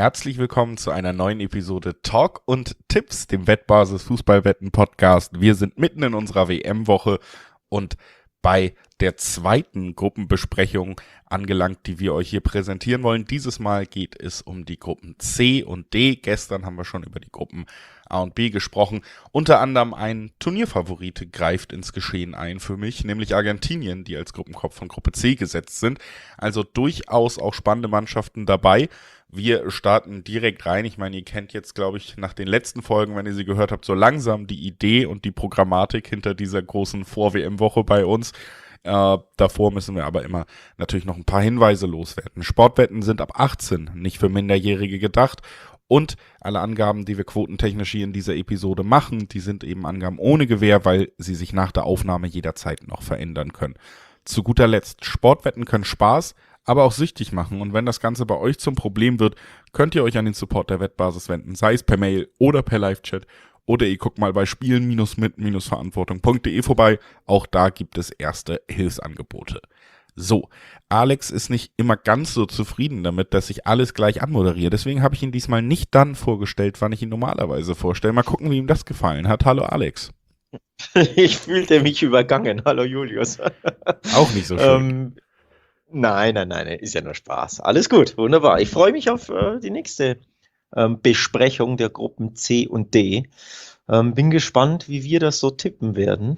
Herzlich willkommen zu einer neuen Episode Talk und Tipps, dem Wettbasis Fußballwetten Podcast. Wir sind mitten in unserer WM-Woche und bei der zweiten Gruppenbesprechung angelangt, die wir euch hier präsentieren wollen. Dieses Mal geht es um die Gruppen C und D. Gestern haben wir schon über die Gruppen A und B gesprochen. Unter anderem ein Turnierfavorit greift ins Geschehen ein für mich, nämlich Argentinien, die als Gruppenkopf von Gruppe C gesetzt sind. Also durchaus auch spannende Mannschaften dabei. Wir starten direkt rein. Ich meine, ihr kennt jetzt, glaube ich, nach den letzten Folgen, wenn ihr sie gehört habt, so langsam die Idee und die Programmatik hinter dieser großen Vor-WM-Woche bei uns. Davor müssen wir aber immer natürlich noch ein paar Hinweise loswerden. Sportwetten sind ab 18, nicht für Minderjährige gedacht. Und alle Angaben, die wir quotentechnisch hier in dieser Episode machen, die sind eben Angaben ohne Gewähr, weil sie sich nach der Aufnahme jederzeit noch verändern können. Zu guter Letzt, Sportwetten können Spaß, aber auch süchtig machen. Und wenn das Ganze bei euch zum Problem wird, könnt ihr euch an den Support der Wettbasis wenden, sei es per Mail oder per Live-Chat. Oder ihr guckt mal bei spielen-mit-verantwortung.de vorbei. Auch da gibt es erste Hilfsangebote. So, Alex ist nicht immer ganz so zufrieden damit, dass ich alles gleich anmoderiere. Deswegen habe ich ihn diesmal nicht dann vorgestellt, wann ich ihn normalerweise vorstelle. Mal gucken, wie ihm das gefallen hat. Hallo Alex. Ich fühlte mich übergangen. Hallo Julius. Auch nicht so schön. Nein, ist ja nur Spaß. Alles gut, wunderbar. Ich freue mich auf die nächste Besprechung der Gruppen C und D. Bin gespannt, wie wir das so tippen werden.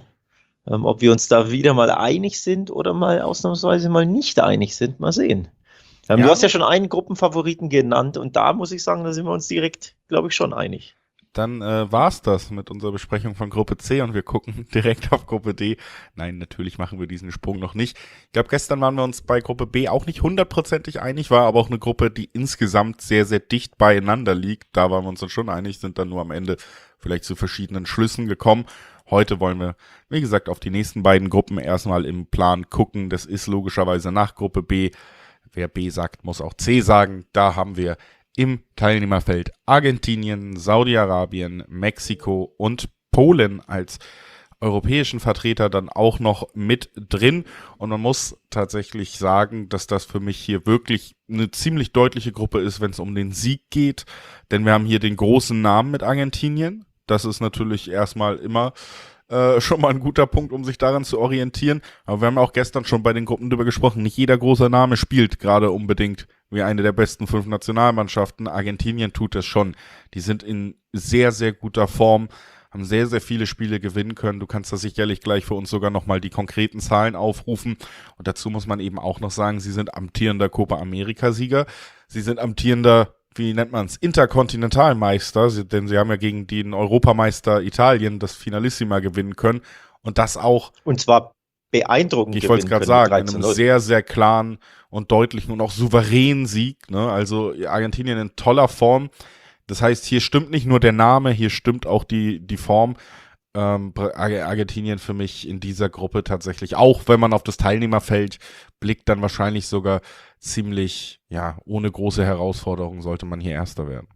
Ob wir uns da wieder mal einig sind oder mal ausnahmsweise mal nicht einig sind. Mal sehen. Du hast ja schon einen Gruppenfavoriten genannt und da muss ich sagen, da sind wir uns direkt, glaube ich, schon einig. Dann war's das mit unserer Besprechung von Gruppe C und wir gucken direkt auf Gruppe D. Nein, natürlich machen wir diesen Sprung noch nicht. Ich glaube, gestern waren wir uns bei Gruppe B auch nicht hundertprozentig einig, war aber auch eine Gruppe, die insgesamt sehr, sehr dicht beieinander liegt. Da waren wir uns dann schon einig, sind dann nur am Ende vielleicht zu verschiedenen Schlüssen gekommen. Heute wollen wir, wie gesagt, auf die nächsten beiden Gruppen erstmal im Plan gucken. Das ist logischerweise nach Gruppe B. Wer B sagt, muss auch C sagen. Da haben wir im Teilnehmerfeld Argentinien, Saudi-Arabien, Mexiko und Polen als europäischen Vertreter dann auch noch mit drin. Und man muss tatsächlich sagen, dass das für mich hier wirklich eine ziemlich deutliche Gruppe ist, wenn es um den Sieg geht. Denn wir haben hier den großen Namen mit Argentinien. Das ist natürlich erstmal immer schon mal ein guter Punkt, um sich daran zu orientieren. Aber wir haben auch gestern schon bei den Gruppen drüber gesprochen, nicht jeder große Name spielt gerade unbedingt wie eine der besten 5 Nationalmannschaften. Argentinien tut es schon. Die sind in sehr, sehr guter Form, haben sehr, sehr viele Spiele gewinnen können. Du kannst da sicherlich gleich für uns sogar nochmal die konkreten Zahlen aufrufen. Und dazu muss man eben auch noch sagen, sie sind amtierender Copa America-Sieger. Sie sind amtierender, wie nennt man es, Interkontinentalmeister, denn sie haben ja gegen den Europameister Italien das Finalissima gewinnen können und das auch. Und zwar beeindruckend. Ich wollte es gerade sagen, in einem sehr, sehr klaren und deutlichen und auch souveränen Sieg. Ne? Also Argentinien in toller Form. Das heißt, hier stimmt nicht nur der Name, hier stimmt auch die Form. Argentinien für mich in dieser Gruppe tatsächlich, auch wenn man auf das Teilnehmerfeld blickt, dann wahrscheinlich sogar ziemlich, ja, ohne große Herausforderungen sollte man hier Erster werden.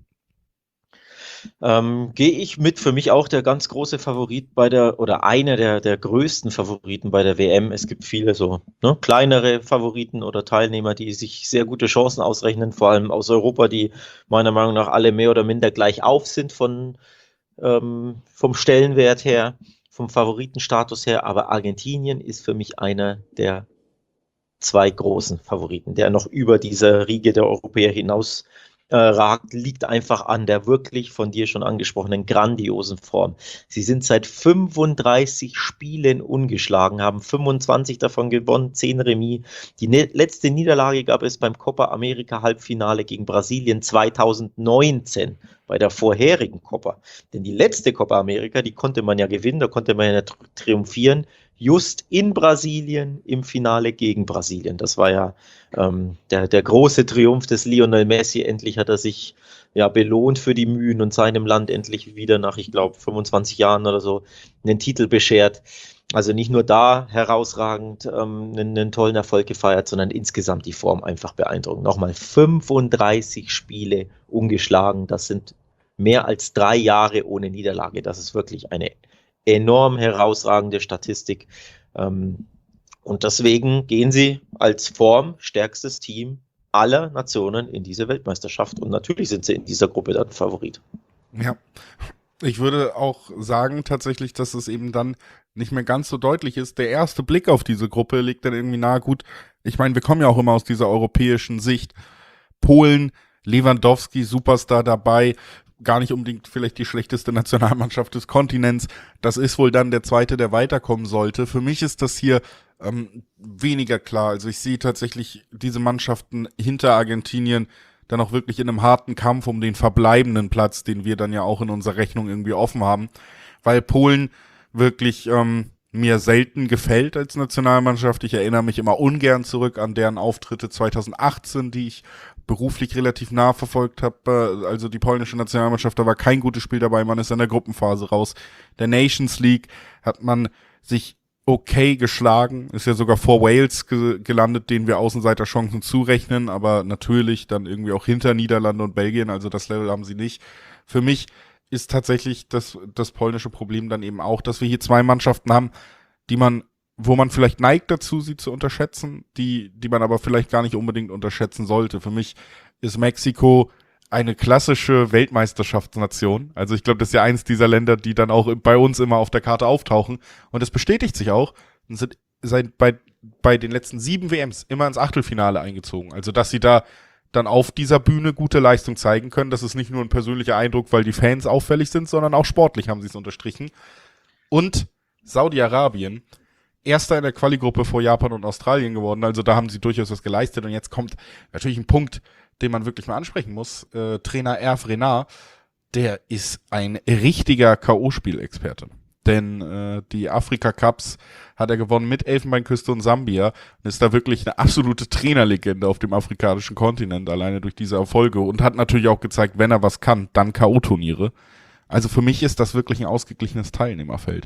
Gehe ich mit, für mich auch der ganz große Favorit oder einer der größten Favoriten bei der WM. Es gibt viele so kleinere Favoriten oder Teilnehmer, die sich sehr gute Chancen ausrechnen, vor allem aus Europa, die meiner Meinung nach alle mehr oder minder gleich auf sind vom Stellenwert her, vom Favoritenstatus her, aber Argentinien ist für mich einer der zwei großen Favoriten, der noch über diese Riege der Europäer hinaus ragt, liegt einfach an der wirklich von dir schon angesprochenen grandiosen Form. Sie sind seit 35 Spielen ungeschlagen, haben 25 davon gewonnen, 10 Remis. Die letzte Niederlage gab es beim Copa America Halbfinale gegen Brasilien 2019, bei der vorherigen Copa. Denn die letzte Copa America, die konnte man ja gewinnen, da konnte man ja triumphieren, just in Brasilien im Finale gegen Brasilien. Das war ja der große Triumph des Lionel Messi. Endlich hat er sich belohnt für die Mühen und seinem Land endlich wieder nach, ich glaube, 25 Jahren oder so einen Titel beschert. Also nicht nur da herausragend einen tollen Erfolg gefeiert, sondern insgesamt die Form einfach beeindruckend. Nochmal 35 Spiele ungeschlagen, das sind mehr als 3 Jahre ohne Niederlage. Das ist wirklich eine enorm herausragende Statistik. Und deswegen gehen sie als formstärkstes Team aller Nationen in diese Weltmeisterschaft. Und natürlich sind sie in dieser Gruppe dann Favorit. Ja. Ich würde auch sagen tatsächlich, dass es eben dann nicht mehr ganz so deutlich ist. Der erste Blick auf diese Gruppe liegt dann irgendwie nahe, gut, ich meine, wir kommen ja auch immer aus dieser europäischen Sicht. Polen, Lewandowski, Superstar dabei, gar nicht unbedingt vielleicht die schlechteste Nationalmannschaft des Kontinents. Das ist wohl dann der zweite, der weiterkommen sollte. Für mich ist das hier weniger klar. Also ich sehe tatsächlich diese Mannschaften hinter Argentinien dann auch wirklich in einem harten Kampf um den verbleibenden Platz, den wir dann ja auch in unserer Rechnung irgendwie offen haben, weil Polen wirklich mir selten gefällt als Nationalmannschaft. Ich erinnere mich immer ungern zurück an deren Auftritte 2018, die ich beruflich relativ nah verfolgt habe. Also die polnische Nationalmannschaft, da war kein gutes Spiel dabei, man ist in der Gruppenphase raus. Der Nations League hat man sich okay geschlagen, ist ja sogar vor Wales gelandet, denen wir Außenseiterchancen zurechnen, aber natürlich dann irgendwie auch hinter Niederlande und Belgien, also das Level haben sie nicht. Für mich ist tatsächlich das polnische Problem dann eben auch, dass wir hier zwei Mannschaften haben, wo man vielleicht neigt dazu, sie zu unterschätzen, die man aber vielleicht gar nicht unbedingt unterschätzen sollte. Für mich ist Mexiko eine klassische Weltmeisterschaftsnation. Also ich glaube, das ist ja eins dieser Länder, die dann auch bei uns immer auf der Karte auftauchen. Und es bestätigt sich auch und sind bei den letzten 7 WMs immer ins Achtelfinale eingezogen. Also dass sie da dann auf dieser Bühne gute Leistung zeigen können. Das ist nicht nur ein persönlicher Eindruck, weil die Fans auffällig sind, sondern auch sportlich haben sie es unterstrichen. Und Saudi-Arabien, Erster in der Quali-Gruppe vor Japan und Australien geworden. Also da haben sie durchaus was geleistet. Und jetzt kommt natürlich ein Punkt, den man wirklich mal ansprechen muss. Trainer Hervé Renard, der ist ein richtiger K.O.-Spielexperte. Denn die Afrika-Cups hat er gewonnen mit Elfenbeinküste und Sambia und ist da wirklich eine absolute Trainerlegende auf dem afrikanischen Kontinent, alleine durch diese Erfolge. Und hat natürlich auch gezeigt, wenn er was kann, dann K.O.-Turniere. Also für mich ist das wirklich ein ausgeglichenes Teilnehmerfeld.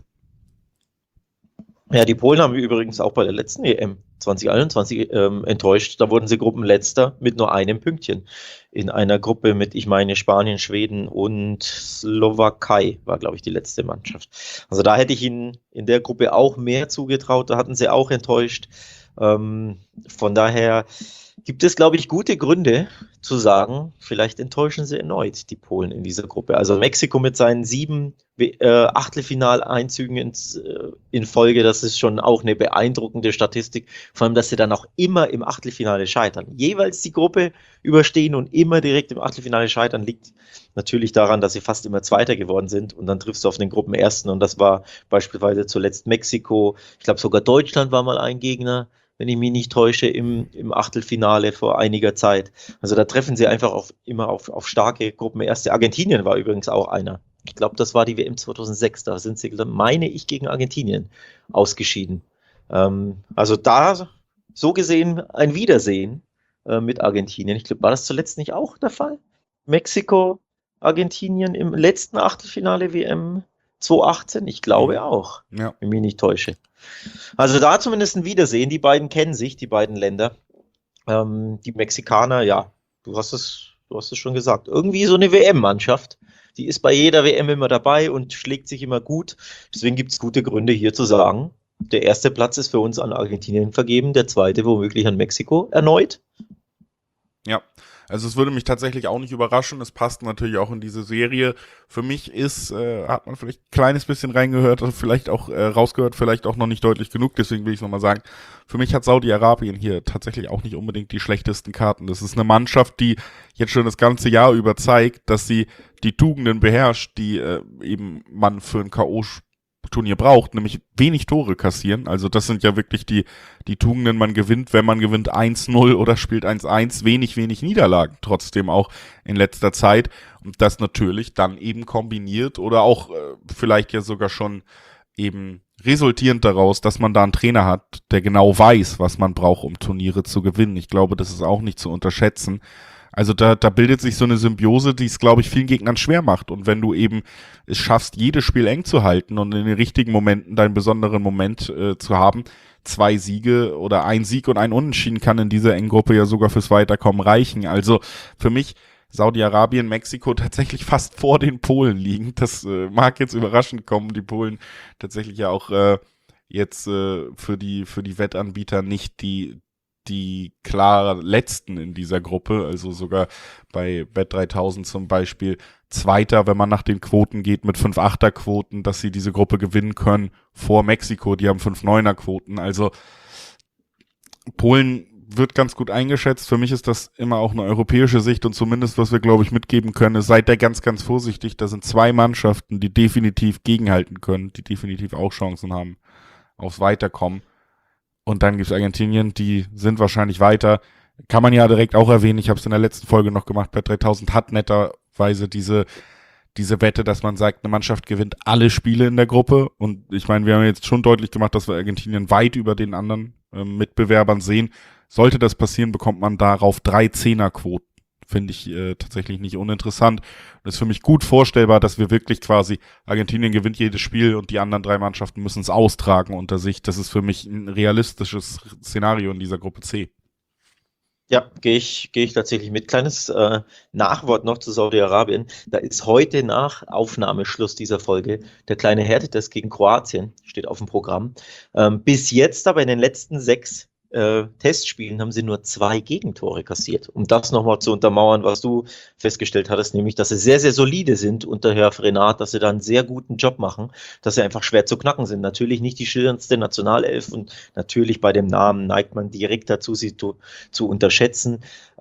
Ja, die Polen haben wir übrigens auch bei der letzten EM 2021 enttäuscht. Da wurden sie Gruppenletzter mit nur einem Pünktchen. In einer Gruppe mit, ich meine, Spanien, Schweden und Slowakei war, glaube ich, die letzte Mannschaft. Also da hätte ich ihnen in der Gruppe auch mehr zugetraut. Da hatten sie auch enttäuscht. Von daher gibt es, glaube ich, gute Gründe zu sagen, vielleicht enttäuschen sie erneut die Polen in dieser Gruppe. Also Mexiko mit seinen 7 Achtelfinaleinzügen in Folge, das ist schon auch eine beeindruckende Statistik. Vor allem, dass sie dann auch immer im Achtelfinale scheitern. Jeweils die Gruppe überstehen und immer direkt im Achtelfinale scheitern, liegt natürlich daran, dass sie fast immer Zweiter geworden sind und dann triffst du auf den Gruppenersten und das war beispielsweise zuletzt Mexiko. Ich glaube sogar Deutschland war mal ein Gegner, wenn ich mich nicht täusche, im Achtelfinale vor einiger Zeit. Also da treffen sie einfach immer auf starke Gruppenerste. Argentinien war übrigens auch einer. Ich glaube, das war die WM 2006. Da sind sie, meine ich, gegen Argentinien ausgeschieden. Also da so gesehen ein Wiedersehen mit Argentinien. Ich glaube, war das zuletzt nicht auch der Fall? Mexiko, Argentinien im letzten Achtelfinale WM 2018? Ich glaube auch, Ja. wenn ich mich nicht täusche. Also da zumindest ein Wiedersehen. Die beiden kennen sich, die beiden Länder. Die Mexikaner, ja, du hast es schon gesagt. Irgendwie so eine WM-Mannschaft. Die ist bei jeder WM immer dabei und schlägt sich immer gut. Deswegen gibt es gute Gründe hier zu sagen, der erste Platz ist für uns an Argentinien vergeben, der zweite womöglich an Mexiko erneut. Ja, also es würde mich tatsächlich auch nicht überraschen. Es passt natürlich auch in diese Serie. Für mich hat man vielleicht ein kleines bisschen reingehört, also vielleicht auch rausgehört, vielleicht auch noch nicht deutlich genug. Deswegen will ich es nochmal sagen. Für mich hat Saudi-Arabien hier tatsächlich auch nicht unbedingt die schlechtesten Karten. Das ist eine Mannschaft, die jetzt schon das ganze Jahr über zeigt, dass sie die Tugenden beherrscht, die eben man für ein K.O.-Turnier braucht, nämlich wenig Tore kassieren. Also das sind ja wirklich die Tugenden, man gewinnt, wenn man gewinnt 1-0 oder spielt 1-1, wenig Niederlagen trotzdem auch in letzter Zeit. Und das natürlich dann eben kombiniert oder auch vielleicht ja sogar schon eben resultierend daraus, dass man da einen Trainer hat, der genau weiß, was man braucht, um Turniere zu gewinnen. Ich glaube, das ist auch nicht zu unterschätzen. Also da bildet sich so eine Symbiose, die es, glaube ich, vielen Gegnern schwer macht. Und wenn du eben es schaffst, jedes Spiel eng zu halten und in den richtigen Momenten deinen besonderen Moment zu haben, 2 Siege oder 1 Sieg und ein Unentschieden kann in dieser engen Gruppe ja sogar fürs Weiterkommen reichen. Also für mich Saudi-Arabien, Mexiko tatsächlich fast vor den Polen liegen. Das mag jetzt überraschend kommen, die Polen tatsächlich ja auch jetzt für die Wettanbieter nicht die die klar Letzten in dieser Gruppe, also sogar bei Bet3000 zum Beispiel Zweiter, wenn man nach den Quoten geht, mit 5-8er-Quoten, dass sie diese Gruppe gewinnen können, vor Mexiko, die haben 5-9er-Quoten. Also Polen wird ganz gut eingeschätzt. Für mich ist das immer auch eine europäische Sicht und zumindest, was wir, glaube ich, mitgeben können, ist, seid da ganz, ganz vorsichtig. Da sind 2 Mannschaften, die definitiv gegenhalten können, die definitiv auch Chancen haben aufs Weiterkommen. Und dann gibt's Argentinien, die sind wahrscheinlich weiter. Kann man ja direkt auch erwähnen, ich habe es in der letzten Folge noch gemacht, Bet3000 hat netterweise diese Wette, dass man sagt, eine Mannschaft gewinnt alle Spiele in der Gruppe. Und ich meine, wir haben jetzt schon deutlich gemacht, dass wir Argentinien weit über den anderen Mitbewerbern sehen. Sollte das passieren, bekommt man darauf 3 Zehnerquoten. Finde ich tatsächlich nicht uninteressant. Und ist für mich gut vorstellbar, dass wir wirklich quasi Argentinien gewinnt jedes Spiel und die anderen 3 Mannschaften müssen es austragen unter sich. Das ist für mich ein realistisches Szenario in dieser Gruppe C. Ja, gehe ich tatsächlich mit. Kleines Nachwort noch zu Saudi-Arabien. Da ist heute nach Aufnahmeschluss dieser Folge der kleine Härtetest gegen Kroatien, steht auf dem Programm. Bis jetzt aber in den letzten 6 Testspielen haben sie nur 2 Gegentore kassiert. Um das nochmal zu untermauern, was du festgestellt hattest, nämlich, dass sie sehr, sehr solide sind unter Herr Renat, dass sie da einen sehr guten Job machen, dass sie einfach schwer zu knacken sind. Natürlich nicht die schillerndste Nationalelf und natürlich bei dem Namen neigt man direkt dazu, sie zu unterschätzen.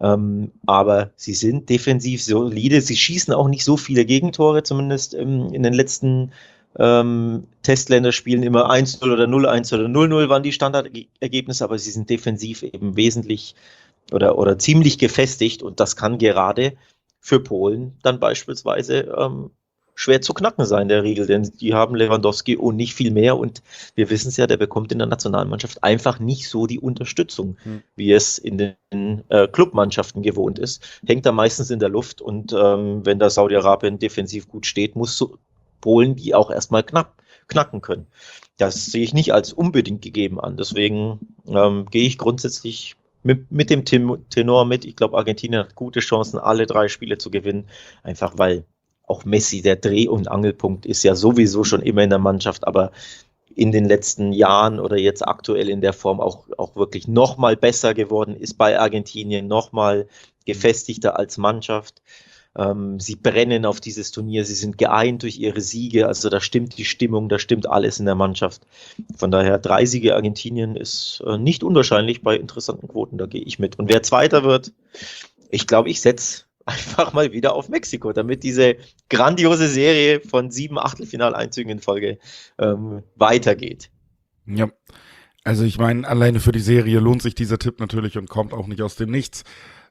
Aber sie sind defensiv solide. Sie schießen auch nicht so viele Gegentore, zumindest in den letzten Testländer spielen immer 1-0 oder 0-1 oder 0-0 waren die Standardergebnisse, aber sie sind defensiv eben wesentlich oder ziemlich gefestigt und das kann gerade für Polen dann beispielsweise schwer zu knacken sein, der Riegel, denn die haben Lewandowski und nicht viel mehr und wir wissen es ja, der bekommt in der Nationalmannschaft einfach nicht so die Unterstützung, wie es in den Clubmannschaften gewohnt ist. Hängt da meistens in der Luft und wenn da Saudi-Arabien defensiv gut steht, muss Polen die auch erstmal knacken können. Das sehe ich nicht als unbedingt gegeben an. Deswegen gehe ich grundsätzlich mit dem Tenor mit. Ich glaube, Argentinien hat gute Chancen, alle 3 Spiele zu gewinnen. Einfach weil auch Messi der Dreh- und Angelpunkt ist ja sowieso schon immer in der Mannschaft, aber in den letzten Jahren oder jetzt aktuell in der Form auch wirklich nochmal besser geworden, ist bei Argentinien nochmal gefestigter als Mannschaft. Sie brennen auf dieses Turnier, sie sind geeint durch ihre Siege, also da stimmt die Stimmung, da stimmt alles in der Mannschaft. Von daher 3 Siege Argentinien ist nicht unwahrscheinlich bei interessanten Quoten, da gehe ich mit. Und wer Zweiter wird, ich glaube, ich setze einfach mal wieder auf Mexiko, damit diese grandiose Serie von 7 Achtelfinaleinzügen in Folge weitergeht. Ja, also ich meine, alleine für die Serie lohnt sich dieser Tipp natürlich und kommt auch nicht aus dem Nichts.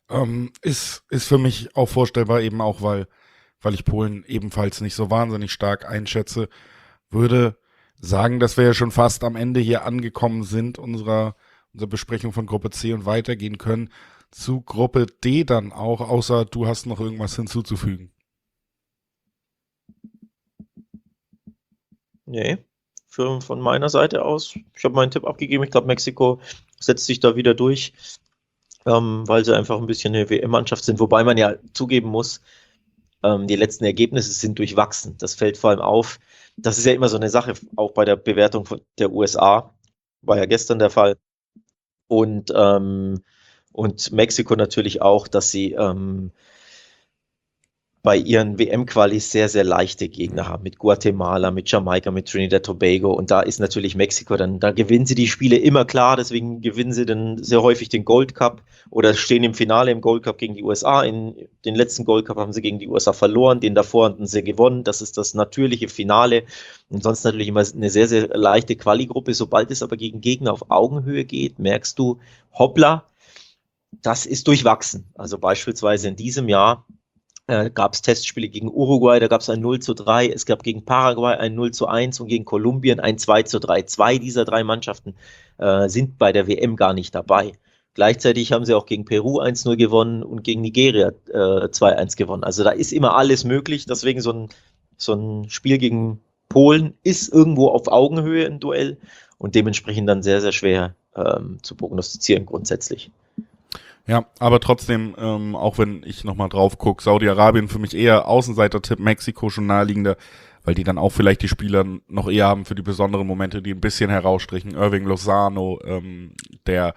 Ist für mich auch vorstellbar, eben auch, weil ich Polen ebenfalls nicht so wahnsinnig stark einschätze, würde sagen, dass wir ja schon fast am Ende hier angekommen sind, unserer Besprechung von Gruppe C und weitergehen können zu Gruppe D dann auch, außer du hast noch irgendwas hinzuzufügen. Nee, von meiner Seite aus, ich habe meinen Tipp abgegeben, ich glaube, Mexiko setzt sich da wieder durch. Weil sie einfach ein bisschen eine WM-Mannschaft sind, wobei man ja zugeben muss, die letzten Ergebnisse sind durchwachsen. Das fällt vor allem auf. Das ist ja immer so eine Sache, auch bei der Bewertung der USA, war ja gestern der Fall. Und Mexiko natürlich auch, dass sie bei ihren WM-Qualis sehr, sehr leichte Gegner haben, mit Guatemala, mit Jamaika, mit Trinidad Tobago und da ist natürlich Mexiko, da gewinnen sie die Spiele immer klar, deswegen gewinnen sie dann sehr häufig den Gold Cup oder stehen im Finale im Gold Cup gegen die USA, in den letzten Gold Cup haben sie gegen die USA verloren, den davor hatten sie gewonnen, das ist das natürliche Finale und sonst natürlich immer eine sehr, sehr leichte Quali-Gruppe, sobald es aber gegen Gegner auf Augenhöhe geht, merkst du, hoppla, das ist durchwachsen, also beispielsweise in diesem Jahr gab es Testspiele gegen Uruguay, da gab es ein 0-3, es gab gegen Paraguay ein 0-1 und gegen Kolumbien ein 2-3. 2 dieser 3 Mannschaften sind bei der WM gar nicht dabei. Gleichzeitig haben sie auch gegen Peru 1-0 gewonnen und gegen Nigeria 2-1 gewonnen. Also da ist immer alles möglich, deswegen so ein Spiel gegen Polen ist irgendwo auf Augenhöhe ein Duell und dementsprechend dann sehr, sehr schwer zu prognostizieren grundsätzlich. Ja, aber trotzdem, auch wenn ich nochmal drauf gucke, Saudi-Arabien für mich eher Außenseiter-Tipp, Mexiko schon naheliegender, weil die dann auch vielleicht die Spieler noch eher haben für die besonderen Momente, die ein bisschen herausstrichen. Irving Lozano, der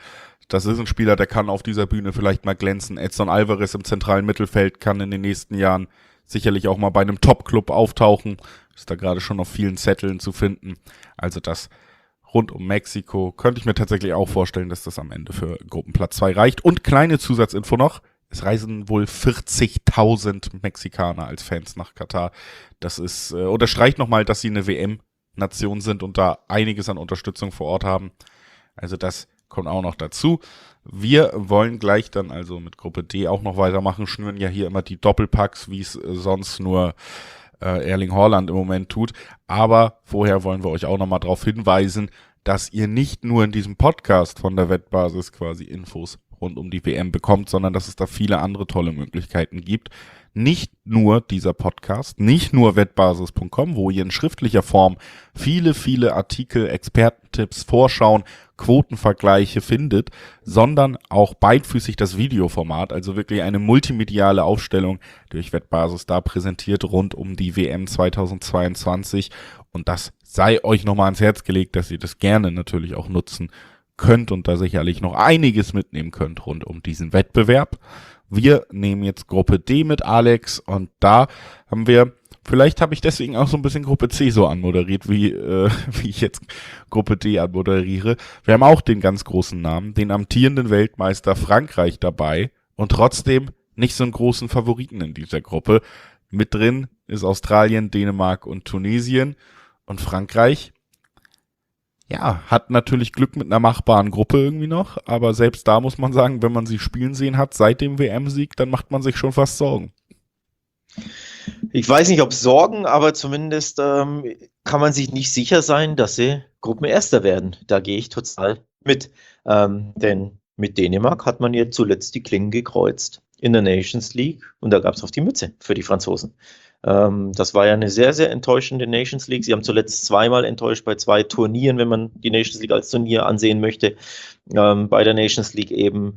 Das ist ein Spieler, der kann auf dieser Bühne vielleicht mal glänzen. Edson Alvarez im zentralen Mittelfeld kann in den nächsten Jahren sicherlich auch mal bei einem Top-Club auftauchen. Ist da gerade schon auf vielen Zetteln zu finden. Also das rund um Mexiko könnte ich mir tatsächlich auch vorstellen, dass das am Ende für Gruppenplatz 2 reicht. Und kleine Zusatzinfo noch. Es reisen wohl 40.000 Mexikaner als Fans nach Katar. Das ist, unterstreicht nochmal, dass sie eine WM-Nation sind und da einiges an Unterstützung vor Ort haben. Also das kommt auch noch dazu. Wir wollen gleich dann also mit Gruppe D auch noch weitermachen, schnüren ja hier immer die Doppelpacks, wie es sonst nur Erling Haaland im Moment tut. Aber vorher wollen wir euch auch nochmal darauf hinweisen, dass ihr nicht nur in diesem Podcast von der Wettbasis quasi Infos rund um die WM bekommt, sondern dass es da viele andere tolle Möglichkeiten gibt. Nicht nur dieser Podcast, nicht nur wettbasis.com, wo ihr in schriftlicher Form viele Artikel, Expertentipps, Vorschauen, Quotenvergleiche findet, sondern auch beidfüßig das Videoformat, also wirklich eine multimediale Aufstellung, die euch Wettbasis da präsentiert rund um die WM 2022. Und das sei euch nochmal ans Herz gelegt, dass ihr das gerne natürlich auch nutzen könnt und da sicherlich noch einiges mitnehmen könnt rund um diesen Wettbewerb. Wir nehmen jetzt Gruppe D mit Alex und da haben wir, vielleicht habe ich deswegen auch so ein bisschen Gruppe C so anmoderiert, wie ich jetzt Gruppe D anmoderiere. Wir haben auch den ganz großen Namen, den amtierenden Weltmeister Frankreich dabei und trotzdem nicht so einen großen Favoriten in dieser Gruppe. Mit drin ist Australien, Dänemark und Tunesien und Frankreich. Ja, hat natürlich Glück mit einer machbaren Gruppe irgendwie noch, aber selbst da muss man sagen, wenn man sie spielen sehen hat seit dem WM-Sieg, dann macht man sich schon fast Sorgen. Ich weiß nicht, ob Sorgen, aber zumindest kann man sich nicht sicher sein, dass sie Gruppenerster werden. Da gehe ich total mit. Denn mit Dänemark hat man ja zuletzt die Klingen gekreuzt in der Nations League und da gab es auf die Mütze für die Franzosen. Das war ja eine sehr enttäuschende Nations League. Sie haben zuletzt zweimal enttäuscht bei 2 Turnieren, wenn man die Nations League als Turnier ansehen möchte. Bei der Nations League eben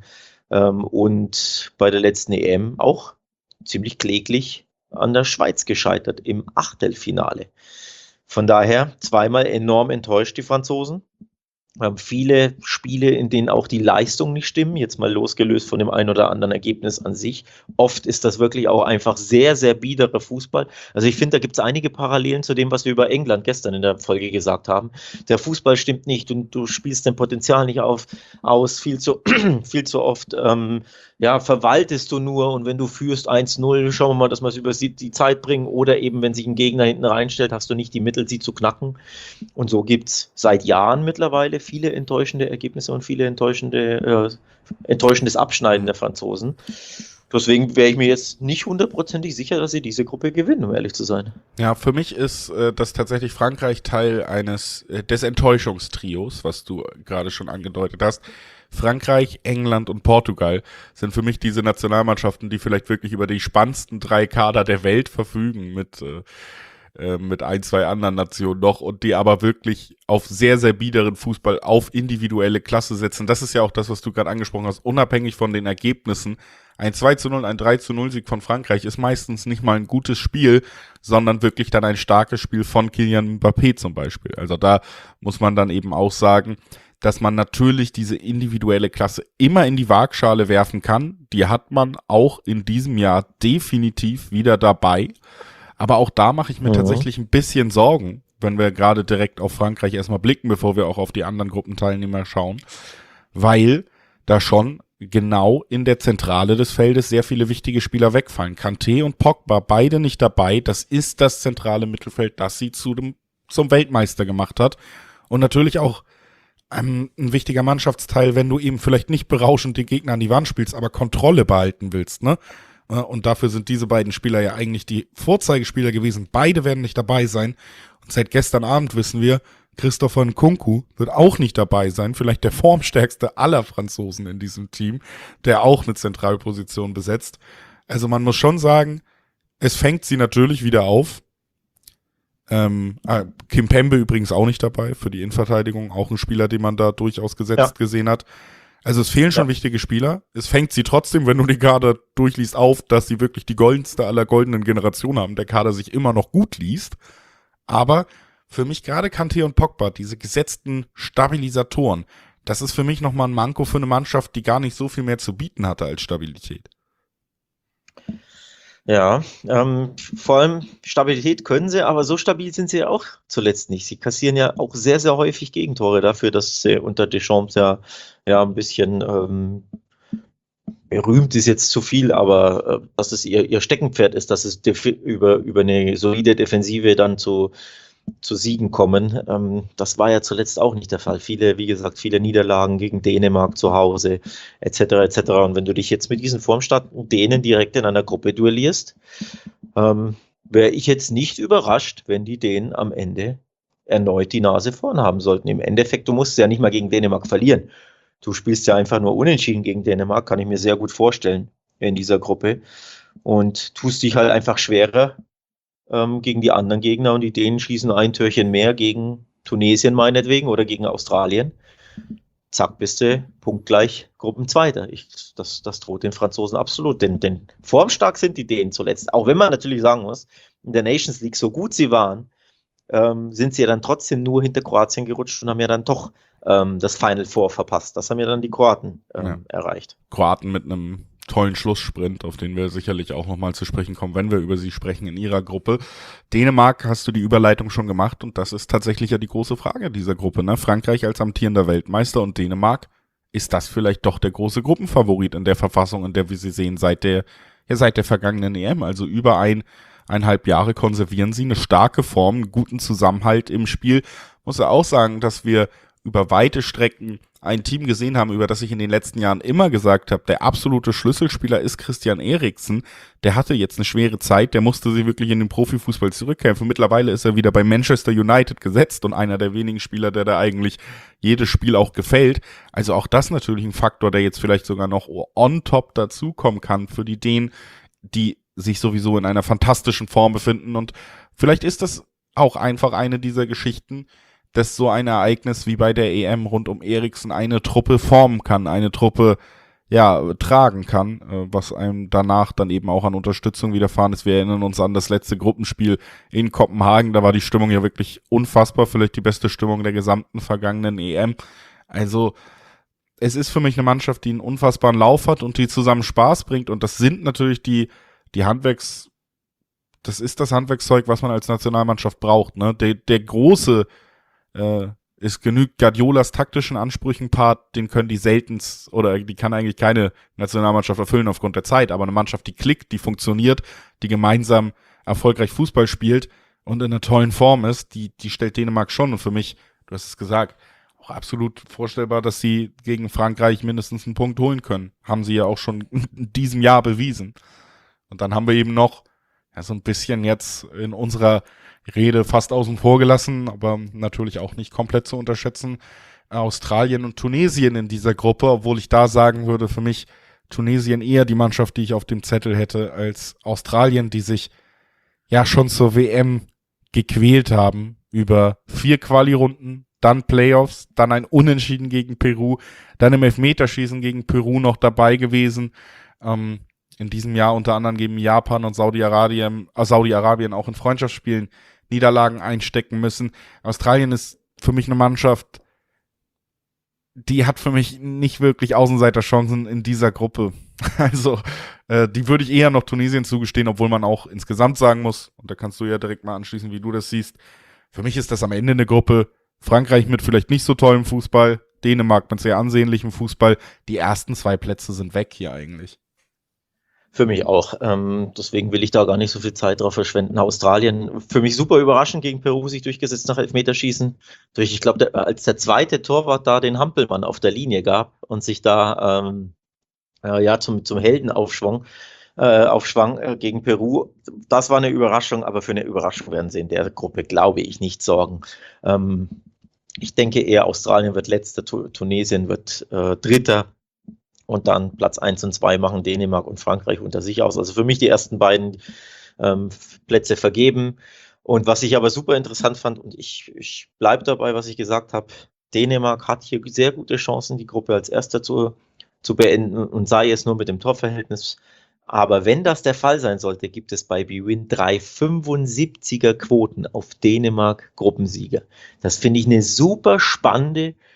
und bei der letzten EM auch ziemlich kläglich an der Schweiz gescheitert im Achtelfinale. Von daher zweimal enorm enttäuscht die Franzosen. Viele Spiele, in denen auch die Leistung nicht stimmen, jetzt mal losgelöst von dem ein oder anderen Ergebnis an sich. Oft ist das wirklich auch einfach sehr biederer Fußball. Also ich finde, da gibt es einige Parallelen zu dem, was wir über England gestern in der Folge gesagt haben. Der Fußball stimmt nicht und du spielst dein Potenzial nicht aus, viel zu oft verwaltest du nur und wenn du führst 1-0, schauen wir mal, dass wir es über die Zeit bringen oder eben, wenn sich ein Gegner hinten reinstellt, hast du nicht die Mittel, sie zu knacken. Und so gibt es seit Jahren mittlerweile viele enttäuschende Ergebnisse und viele enttäuschendes Abschneiden der Franzosen. Deswegen wäre ich mir jetzt nicht 100% sicher, dass sie diese Gruppe gewinnen, um ehrlich zu sein. Ja, für mich ist das tatsächlich Frankreich Teil des Enttäuschungstrios, was du gerade schon angedeutet hast. Frankreich, England und Portugal sind für mich diese Nationalmannschaften, die vielleicht wirklich über die spannendsten 3 Kader der Welt verfügen mit 1, 2 anderen Nationen noch und die aber wirklich auf sehr biederen Fußball, auf individuelle Klasse setzen. Das ist ja auch das, was du gerade angesprochen hast, unabhängig von den Ergebnissen. Ein 2-0, ein 3-0 Sieg von Frankreich ist meistens nicht mal ein gutes Spiel, sondern wirklich dann ein starkes Spiel von Kylian Mbappé zum Beispiel. Also da muss man dann eben auch sagen, dass man natürlich diese individuelle Klasse immer in die Waagschale werfen kann. Die hat man auch in diesem Jahr definitiv wieder dabei. Aber auch da mache ich mir tatsächlich ein bisschen Sorgen, wenn wir gerade direkt auf Frankreich erstmal blicken, bevor wir auch auf die anderen Gruppenteilnehmer schauen, weil da schon genau in der Zentrale des Feldes sehr viele wichtige Spieler wegfallen. Kanté und Pogba, beide nicht dabei. Das ist das zentrale Mittelfeld, das sie zum Weltmeister gemacht hat. Und natürlich auch ein wichtiger Mannschaftsteil, wenn du eben vielleicht nicht berauschend den Gegner an die Wand spielst, aber Kontrolle behalten willst, ne? Und dafür sind diese beiden Spieler ja eigentlich die Vorzeigespieler gewesen. Beide werden nicht dabei sein. Und seit gestern Abend wissen wir, Christopher Nkunku wird auch nicht dabei sein. Vielleicht der formstärkste aller Franzosen in diesem Team, der auch eine Zentralposition besetzt. Also man muss schon sagen, es fängt sie natürlich wieder auf. Kimpembe übrigens auch nicht dabei für die Innenverteidigung. Auch ein Spieler, den man da durchaus gesetzt gesehen hat. Also es fehlen schon wichtige Spieler. Es fängt sie trotzdem, wenn du die Kader durchliest, auf, dass sie wirklich die goldenste aller goldenen Generationen haben. Der Kader sich immer noch gut liest. Aber für mich gerade Kanté und Pogba, diese gesetzten Stabilisatoren, das ist für mich nochmal ein Manko für eine Mannschaft, die gar nicht so viel mehr zu bieten hatte als Stabilität. Ja, vor allem Stabilität können sie, aber so stabil sind sie ja auch zuletzt nicht. Sie kassieren ja auch sehr, sehr häufig Gegentore dafür, dass sie unter Deschamps ja ein bisschen berühmt ist jetzt zu viel, aber dass es ihr Steckenpferd ist, dass es über eine solide Defensive dann zu Siegen kommen. Das war ja zuletzt auch nicht der Fall. Wie gesagt, viele Niederlagen gegen Dänemark zu Hause, etc., etc. Und wenn du dich jetzt mit diesen formstarken Dänen direkt in einer Gruppe duellierst, wäre ich jetzt nicht überrascht, wenn die Dänen am Ende erneut die Nase vorn haben sollten. Im Endeffekt, du musst ja nicht mal gegen Dänemark verlieren. Du spielst ja einfach nur unentschieden gegen Dänemark, kann ich mir sehr gut vorstellen in dieser Gruppe. Und tust dich halt einfach schwerer gegen die anderen Gegner, und die Dänen schießen ein Türchen mehr gegen Tunesien meinetwegen oder gegen Australien. Zack, bist du punktgleich Gruppenzweiter. Das droht den Franzosen absolut, denn formstark sind die Dänen zuletzt. Auch wenn man natürlich sagen muss, in der Nations League, so gut sie waren, sind sie ja dann trotzdem nur hinter Kroatien gerutscht und haben ja dann doch das Final Four verpasst. Das haben ja dann die Kroaten erreicht. Kroaten mit einem tollen Schlusssprint, auf den wir sicherlich auch nochmal zu sprechen kommen, wenn wir über sie sprechen in ihrer Gruppe. Dänemark, hast du die Überleitung schon gemacht, und das ist tatsächlich ja die große Frage dieser Gruppe, ne? Frankreich als amtierender Weltmeister und Dänemark, ist das vielleicht doch der große Gruppenfavorit in der Verfassung, in der wir sie sehen seit der vergangenen EM? Also über 1,5 Jahre konservieren sie eine starke Form, einen guten Zusammenhalt im Spiel. Muss ja auch sagen, dass wir über weite Strecken ein Team gesehen haben, über das ich in den letzten Jahren immer gesagt habe, der absolute Schlüsselspieler ist Christian Eriksen. Der hatte jetzt eine schwere Zeit, der musste sich wirklich in den Profifußball zurückkämpfen. Mittlerweile ist er wieder bei Manchester United gesetzt und einer der wenigen Spieler, der da eigentlich jedes Spiel auch gefällt. Also auch das natürlich ein Faktor, der jetzt vielleicht sogar noch on top dazukommen kann für die Dänen, die sich sowieso in einer fantastischen Form befinden. Und vielleicht ist das auch einfach eine dieser Geschichten, dass so ein Ereignis wie bei der EM rund um Eriksen eine Truppe formen kann, eine Truppe tragen kann, was einem danach dann eben auch an Unterstützung widerfahren ist. Wir erinnern uns an das letzte Gruppenspiel in Kopenhagen, da war die Stimmung ja wirklich unfassbar, vielleicht die beste Stimmung der gesamten vergangenen EM. Also es ist für mich eine Mannschaft, die einen unfassbaren Lauf hat und die zusammen Spaß bringt, und das sind natürlich das ist das Handwerkszeug, was man als Nationalmannschaft braucht, ne? Der große ist genügt Guardiolas taktischen Ansprüchen Part, den können die seltenst, oder die kann eigentlich keine Nationalmannschaft erfüllen aufgrund der Zeit, aber eine Mannschaft, die klickt, die funktioniert, die gemeinsam erfolgreich Fußball spielt und in einer tollen Form ist, die stellt Dänemark schon, und für mich, du hast es gesagt, auch absolut vorstellbar, dass sie gegen Frankreich mindestens einen Punkt holen können. Haben sie ja auch schon in diesem Jahr bewiesen. Und dann haben wir eben noch so ein bisschen jetzt in unserer Rede fast außen vor gelassen, aber natürlich auch nicht komplett zu unterschätzen, Australien und Tunesien in dieser Gruppe, obwohl ich da sagen würde, für mich Tunesien eher die Mannschaft, die ich auf dem Zettel hätte, als Australien, die sich ja schon zur WM gequält haben über 4 Quali-Runden, dann Playoffs, dann ein Unentschieden gegen Peru, dann im Elfmeterschießen gegen Peru noch dabei gewesen, in diesem Jahr unter anderem gegen Japan und Saudi-Arabien auch in Freundschaftsspielen Niederlagen einstecken müssen. Australien ist für mich eine Mannschaft, die hat für mich nicht wirklich Außenseiterchancen in dieser Gruppe. Also, die würde ich eher noch Tunesien zugestehen, obwohl man auch insgesamt sagen muss, und da kannst du ja direkt mal anschließen, wie du das siehst, für mich ist das am Ende eine Gruppe, Frankreich mit vielleicht nicht so tollem Fußball, Dänemark mit sehr ansehnlichem Fußball, die ersten 2 Plätze sind weg hier eigentlich. Für mich auch. Deswegen will ich da gar nicht so viel Zeit drauf verschwenden. Australien, für mich super überraschend, gegen Peru sich durchgesetzt nach Elfmeterschießen. Ich glaube, als der zweite Torwart da den Hampelmann auf der Linie gab und sich da zum Helden aufschwang gegen Peru, das war eine Überraschung, aber für eine Überraschung werden sie in der Gruppe, glaube ich, nicht sorgen. Ich denke eher, Australien wird Letzter, Tunesien wird Dritter. Und dann Platz 1 und 2 machen Dänemark und Frankreich unter sich aus. Also für mich die ersten beiden Plätze vergeben. Und was ich aber super interessant fand, und ich bleibe dabei, was ich gesagt habe, Dänemark hat hier sehr gute Chancen, die Gruppe als Erster zu beenden, und sei es nur mit dem Torverhältnis. Aber wenn das der Fall sein sollte, gibt es bei bwin 3 75er Quoten auf Dänemark Gruppensieger. Das finde ich eine super spannende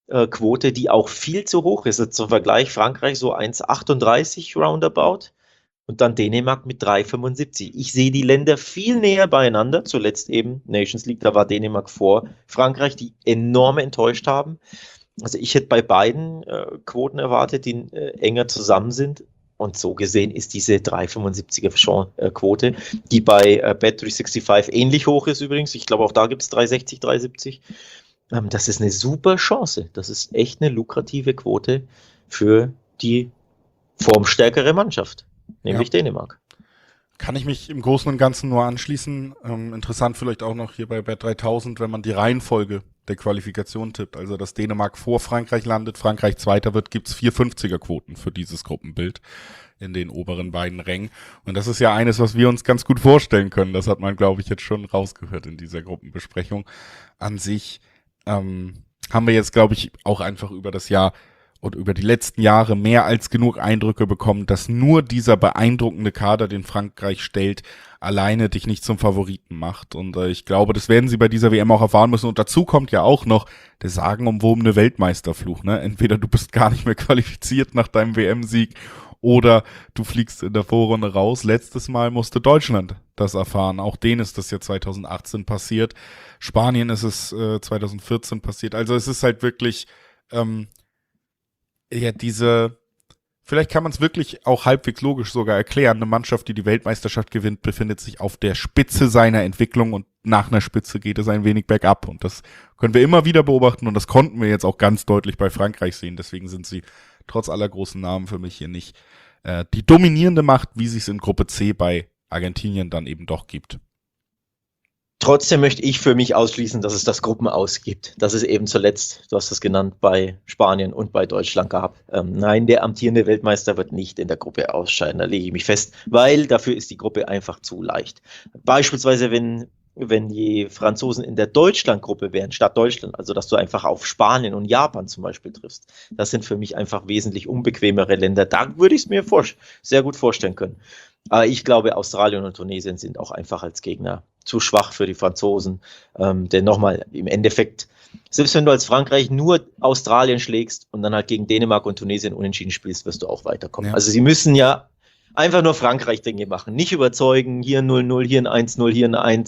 Quote, die auch viel zu hoch ist. Also zum Vergleich Frankreich so 1,38 roundabout und dann Dänemark mit 3,75. Ich sehe die Länder viel näher beieinander. Zuletzt eben Nations League, da war Dänemark vor Frankreich, die enorm enttäuscht haben. Also ich hätte bei beiden Quoten erwartet, die enger zusammen sind. Und so gesehen ist diese 3,75er Quote, die bei Bet365 ähnlich hoch ist übrigens. Ich glaube, auch da gibt es 3,60, 3,70. Das ist eine super Chance. Das ist echt eine lukrative Quote für die formstärkere Mannschaft, nämlich Dänemark. Kann ich mich im Großen und Ganzen nur anschließen. Interessant vielleicht auch noch hier bei Bet3000, wenn man die Reihenfolge der Qualifikation tippt. Also, dass Dänemark vor Frankreich landet, Frankreich Zweiter wird, gibt's 4,50er-Quoten für dieses Gruppenbild in den oberen beiden Rängen. Und das ist ja eines, was wir uns ganz gut vorstellen können. Das hat man, glaube ich, jetzt schon rausgehört in dieser Gruppenbesprechung. An sich haben wir jetzt, glaube ich, auch einfach über das Jahr und über die letzten Jahre mehr als genug Eindrücke bekommen, dass nur dieser beeindruckende Kader, den Frankreich stellt, alleine dich nicht zum Favoriten macht. Und ich glaube, das werden sie bei dieser WM auch erfahren müssen. Und dazu kommt ja auch noch der sagenumwobene Weltmeisterfluch. Ne? Entweder du bist gar nicht mehr qualifiziert nach deinem WM-Sieg oder du fliegst in der Vorrunde raus. Letztes Mal musste Deutschland das erfahren. Auch denen ist das ja 2018 passiert. Spanien ist es 2014 passiert. Also es ist halt wirklich vielleicht kann man es wirklich auch halbwegs logisch sogar erklären. Eine Mannschaft, die die Weltmeisterschaft gewinnt, befindet sich auf der Spitze seiner Entwicklung und nach einer Spitze geht es ein wenig bergab. Und das können wir immer wieder beobachten und das konnten wir jetzt auch ganz deutlich bei Frankreich sehen. Deswegen sind sie trotz aller großen Namen für mich hier nicht die dominierende Macht, wie sie es in Gruppe C bei Argentinien dann eben doch gibt. Trotzdem möchte ich für mich ausschließen, dass es das Gruppenaus gibt. Dass es eben zuletzt, du hast es genannt, bei Spanien und bei Deutschland gab. Nein, der amtierende Weltmeister wird nicht in der Gruppe ausscheiden, da lege ich mich fest, weil dafür ist die Gruppe einfach zu leicht. Beispielsweise, wenn die Franzosen in der Deutschland-Gruppe wären, statt Deutschland, also dass du einfach auf Spanien und Japan zum Beispiel triffst, das sind für mich einfach wesentlich unbequemere Länder. Da würde ich es mir sehr gut vorstellen können. Aber ich glaube, Australien und Tunesien sind auch einfach als Gegner zu schwach für die Franzosen. Denn nochmal, im Endeffekt, selbst wenn du als Frankreich nur Australien schlägst und dann halt gegen Dänemark und Tunesien unentschieden spielst, wirst du auch weiterkommen. Ja. Also sie müssen ja einfach nur Frankreich-Dinge machen, nicht überzeugen, hier 0-0, hier ein 1-0, hier ein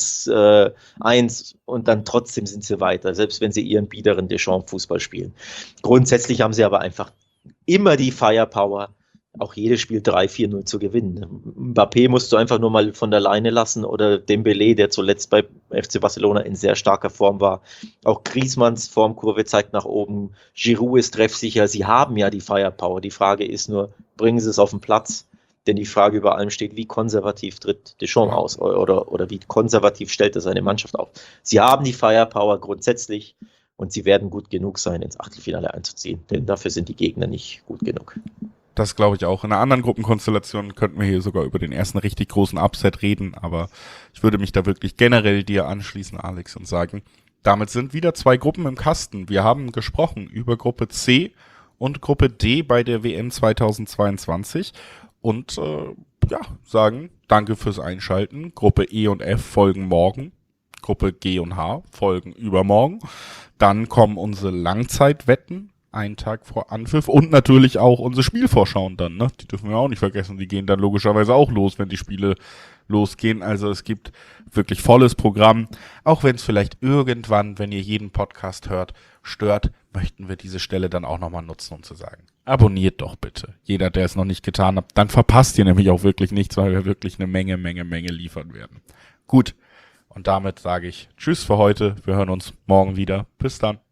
1-1 und dann trotzdem sind sie weiter, selbst wenn sie ihren biederen Deschamps-Fußball spielen. Grundsätzlich haben sie aber einfach immer die Firepower, auch jedes Spiel 3-4-0 zu gewinnen. Mbappé musst du einfach nur mal von der Leine lassen oder Dembélé, der zuletzt bei FC Barcelona in sehr starker Form war. Auch Griezmanns Formkurve zeigt nach oben. Giroud ist treffsicher. Sie haben ja die Firepower. Die Frage ist nur, bringen sie es auf den Platz? Denn die Frage über allem steht, wie konservativ tritt Deschamps aus oder wie konservativ stellt er seine Mannschaft auf? Sie haben die Firepower grundsätzlich und sie werden gut genug sein, ins Achtelfinale einzuziehen. Denn dafür sind die Gegner nicht gut genug. Das glaube ich auch. In einer anderen Gruppenkonstellation könnten wir hier sogar über den ersten richtig großen Upset reden, aber ich würde mich da wirklich generell dir anschließen, Alex, und sagen, damit sind wieder 2 Gruppen im Kasten. Wir haben gesprochen über Gruppe C und Gruppe D bei der WM 2022 und sagen danke fürs Einschalten. Gruppe E und F folgen morgen, Gruppe G und H folgen übermorgen. Dann kommen unsere Langzeitwetten einen Tag vor Anpfiff und natürlich auch unsere Spielvorschauen dann, ne? Die dürfen wir auch nicht vergessen, die gehen dann logischerweise auch los, wenn die Spiele losgehen. Also es gibt wirklich volles Programm, auch wenn es vielleicht irgendwann, wenn ihr jeden Podcast hört, stört, möchten wir diese Stelle dann auch nochmal nutzen, um zu sagen, abonniert doch bitte. Jeder, der es noch nicht getan hat, dann verpasst ihr nämlich auch wirklich nichts, weil wir wirklich eine Menge liefern werden. Gut, und damit sage ich Tschüss für heute, wir hören uns morgen wieder. Bis dann.